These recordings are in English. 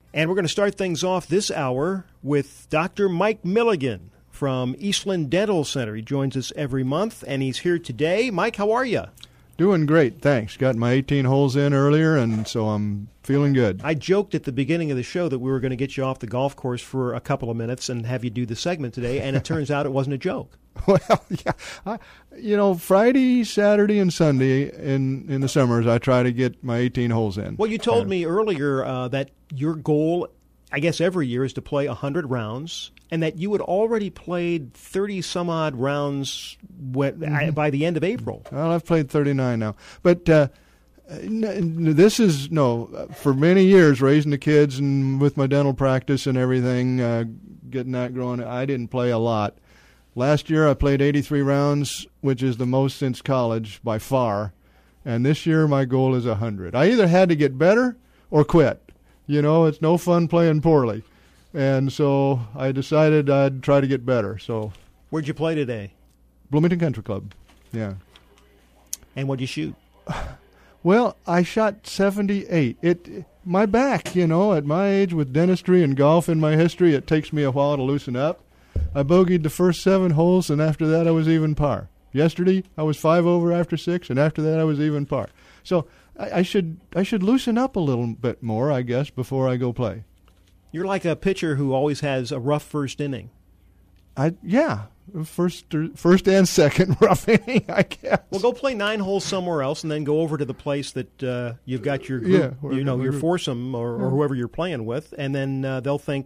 And we're going to start things off this hour with Dr. Mike Milligan from Eastland Dental Center. He joins us every month, and he's here today. Mike, how are you? Doing great, thanks. Got my 18 holes in earlier, and so I'm feeling good. I joked at the beginning of the show that we were going to get you off the golf course for a couple of minutes and have you do the segment today, and it turns out it wasn't a joke. Well, yeah. Friday, Saturday, and Sunday in the summers, I try to get my 18 holes in. Well, you told me earlier that your goal, I guess every year, is to play 100 rounds, and that you had already played 30-some-odd rounds by the end of April. Well, I've played 39 now. But this is, for many years, raising the kids and with my dental practice and everything, getting that growing, I didn't play a lot. Last year I played 83 rounds, which is the most since college by far. And this year my goal is 100. I either had to get better or quit. It's no fun playing poorly. And so I decided I'd try to get better. So, where'd you play today? Bloomington Country Club, yeah. And what'd you shoot? Well, I shot 78. My back, at my age with dentistry and golf in my history, it takes me a while to loosen up. I bogeyed the first 7 holes, and after that I was even par. Yesterday I was 5 over after 6, and after that I was even par. So I should loosen up a little bit more, I guess, before I go play. You're like a pitcher who always has a rough first inning. First and second rough inning, I guess. Well, go play 9 holes somewhere else, and then go over to the place that you've got your group, your foursome or whoever you're playing with, and then they'll think,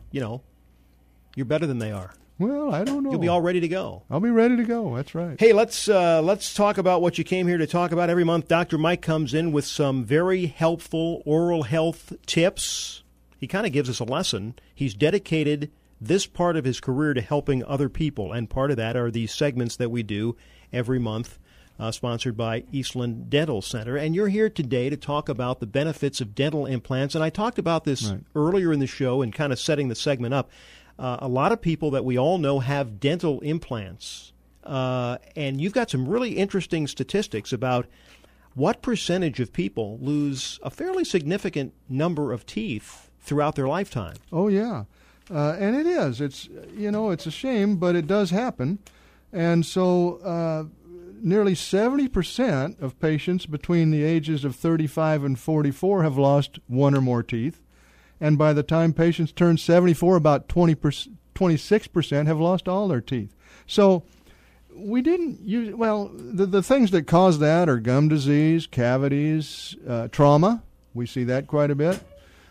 you're better than they are. Well, I don't know. You'll be all ready to go. I'll be ready to go. That's right. Hey, let's talk about what you came here to talk about. Every month, Dr. Mike comes in with some very helpful oral health tips. He kind of gives us a lesson. He's dedicated this part of his career to helping other people, and part of that are these segments that we do every month, sponsored by Eastland Dental Center. And you're here today to talk about the benefits of dental implants. And I talked about this earlier in the show and kind of setting the segment up. A lot of people that we all know have dental implants, and you've got some really interesting statistics about what percentage of people lose a fairly significant number of teeth throughout their lifetime. Oh, yeah. And it is. It's a shame, but it does happen. And so nearly 70% of patients between the ages of 35 and 44 have lost 1 or more teeth. And by the time patients turn 74, about 26% have lost all their teeth. So we didn't use, the things that cause that are gum disease, cavities, trauma. We see that quite a bit.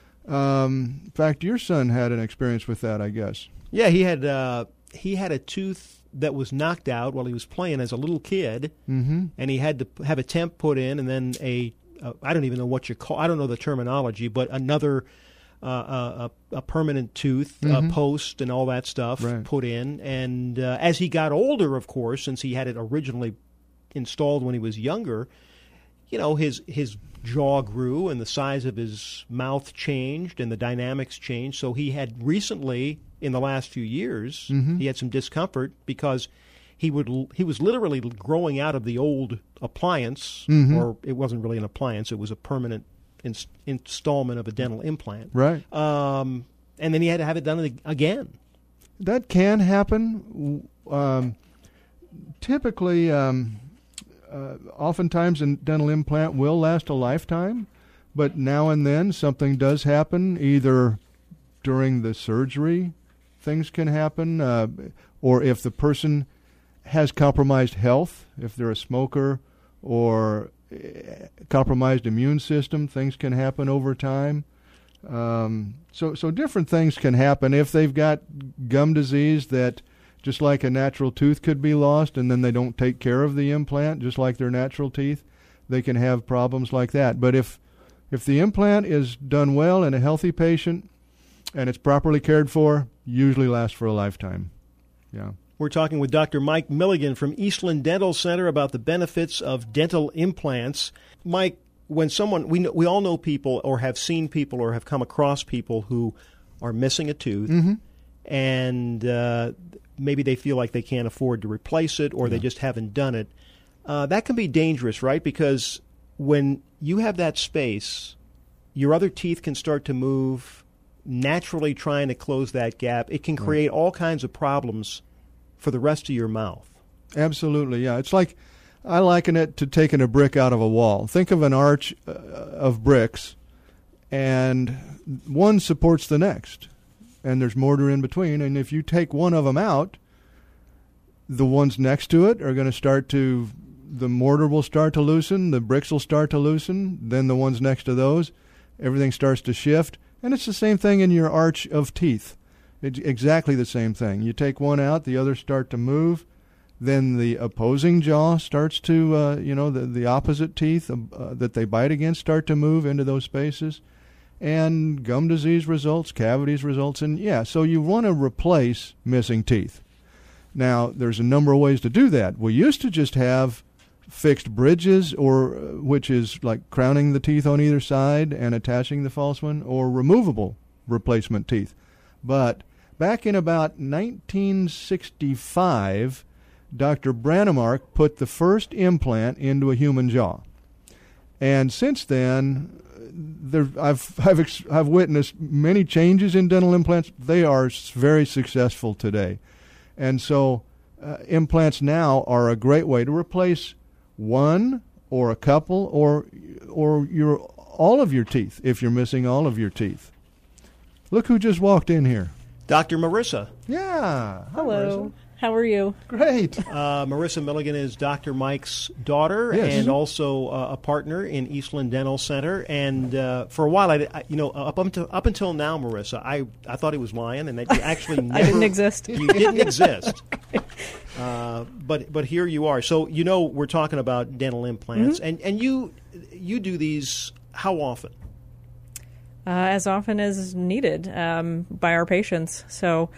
In fact, your son had an experience with that, I guess. Yeah, he had a tooth that was knocked out while he was playing as a little kid, and he had to have a temp put in, and then I don't even know what I don't know the terminology, but another a permanent tooth post and all that stuff put in. And as he got older, of course, since he had it originally installed when he was younger, his jaw grew and the size of his mouth changed and the dynamics changed. So he had recently, in the last few years, he had some discomfort because he was literally growing out of the old appliance, or it wasn't really an appliance, it was a permanent installment of a dental implant. Right. And then he had to have it done again. That can happen. Typically, oftentimes a dental implant will last a lifetime, but now and then something does happen, either during the surgery, things can happen, or if the person has compromised health, if they're a smoker or compromised immune system, things can happen over time. So different things can happen. If they've got gum disease that, just like a natural tooth could be lost and then they don't take care of the implant, just like their natural teeth, they can have problems like that. But if the implant is done well in a healthy patient and it's properly cared for, usually lasts for a lifetime. Yeah. We're talking with Dr. Mike Milligan from Eastland Dental Center about the benefits of dental implants. Mike, when someone, we all know people or have seen people or have come across people who are missing a tooth, and maybe they feel like they can't afford to replace it or they just haven't done it. That can be dangerous, right? Because when you have that space, your other teeth can start to move naturally trying to close that gap, it can create all kinds of problems for the rest of your mouth. Absolutely, yeah. It's like, I liken it to taking a brick out of a wall. Think of an arch of bricks, and one supports the next, and there's mortar in between. And if you take one of them out, the ones next to it are going to the mortar will start to loosen, the bricks will start to loosen, then the ones next to those, everything starts to shift. And it's the same thing in your arch of teeth. It's exactly the same thing. You take one out, the others start to move, then the opposing jaw starts to, the opposite teeth that they bite against start to move into those spaces. And gum disease results, cavities results, and so you want to replace missing teeth. Now, there's a number of ways to do that. We used to just have fixed bridges, which is like crowning the teeth on either side and attaching the false one, or removable replacement teeth. But back in about 1965, Dr. Brannemark put the first implant into a human jaw. And since then, I've witnessed many changes in dental implants. They are very successful today. And so implants now are a great way to replace one or a couple or all of your teeth if you're missing all of your teeth. Look who just walked in here. Dr. Marissa. Yeah. Hello. Marissa. How are you? Great. Marissa Milligan is Dr. Mike's daughter and also a partner in Eastland Dental Center. And for a while, up until now, Marissa, I thought he was lying, and that you actually never. I didn't exist. You didn't exist. But here you are. So we're talking about dental implants, and you do these how often? As often as needed by our patients. So.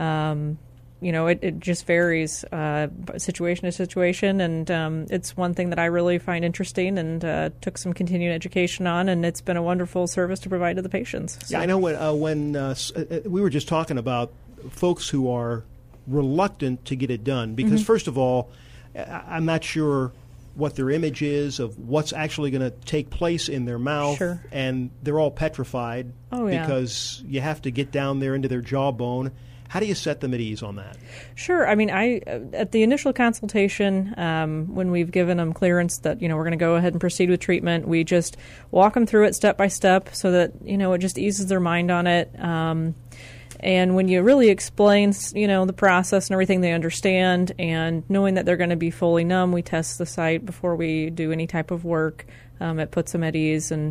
It just varies situation to situation, and it's one thing that I really find interesting and took some continuing education on, and it's been a wonderful service to provide to the patients. So. Yeah, I know when we were just talking about folks who are reluctant to get it done because, first of all, I'm not sure what their image is of what's actually going to take place in their mouth, Sure. and they're all petrified because you have to get down there into their jawbone. How do you set them at ease on that? Sure. I mean, at the initial consultation, when we've given them clearance that, we're going to go ahead and proceed with treatment, we just walk them through it step by step so that, it just eases their mind on it. And when you really explain, the process and everything, they understand. And knowing that they're going to be fully numb, we test the site before we do any type of work. It puts them at ease. And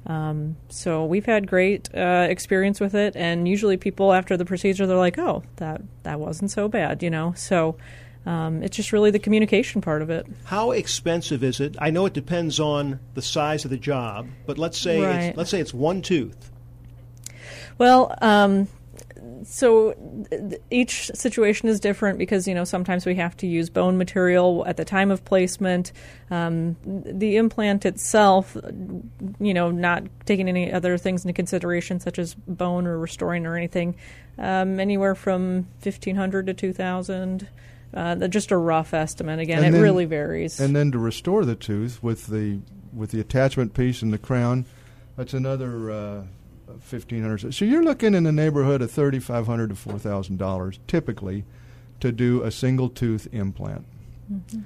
so we've had great experience with it, and usually people after the procedure, they're like, oh, that wasn't so bad, So it's just really the communication part of it. How expensive is it? I know it depends on the size of the job, but let's say it's one tooth. Well, so each situation is different because, sometimes we have to use bone material at the time of placement. The implant itself, not taking any other things into consideration such as bone or restoring or anything, anywhere from $1,500 to $2,000. Just a rough estimate. Again, it really varies. And then to restore the tooth with the attachment piece and the crown, that's another $1,500. So you're looking in the neighborhood of $3,500 to $4,000 typically to do a single tooth implant. Mm-hmm.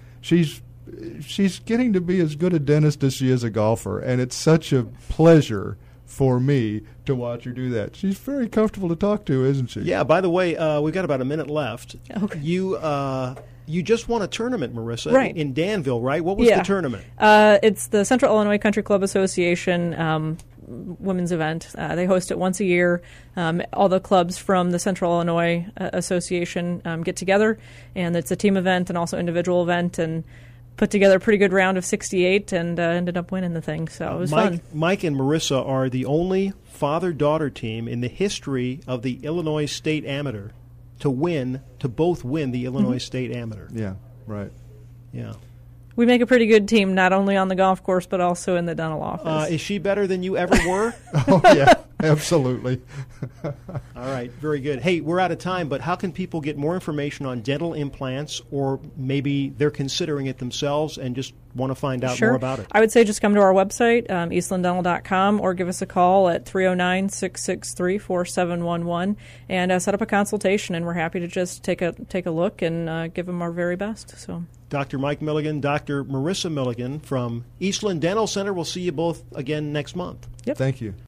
She's getting to be as good a dentist as she is a golfer, and it's such a pleasure for me to watch her do that. She's very comfortable to talk to, isn't she? Yeah. By the way, we've got about a minute left. Okay. You just won a tournament, Marissa, right, in Danville, right? What was the tournament? It's the Central Illinois Country Club Association women's event. They host it once a year. All the clubs from the Central Illinois Association get together, and it's a team event and also individual event, and put together a pretty good round of 68 and ended up winning the thing. So it was fun. Mike and Marissa are the only father-daughter team in the history of the Illinois State Amateur to both win the Illinois State Amateur. Yeah, right. Yeah. We make a pretty good team, not only on the golf course, but also in the dental office. Is she better than you ever were? Oh, yeah. Absolutely. All right, very good. Hey, we're out of time, but how can people get more information on dental implants, or maybe they're considering it themselves and just want to find out more about it? I would say just come to our website, eastlanddental.com, or give us a call at 309-663-4711 and set up a consultation, and we're happy to just take a look and give them our very best. So, Dr. Mike Milligan, Dr. Marissa Milligan from Eastland Dental Center. We'll see you both again next month. Yep. Thank you.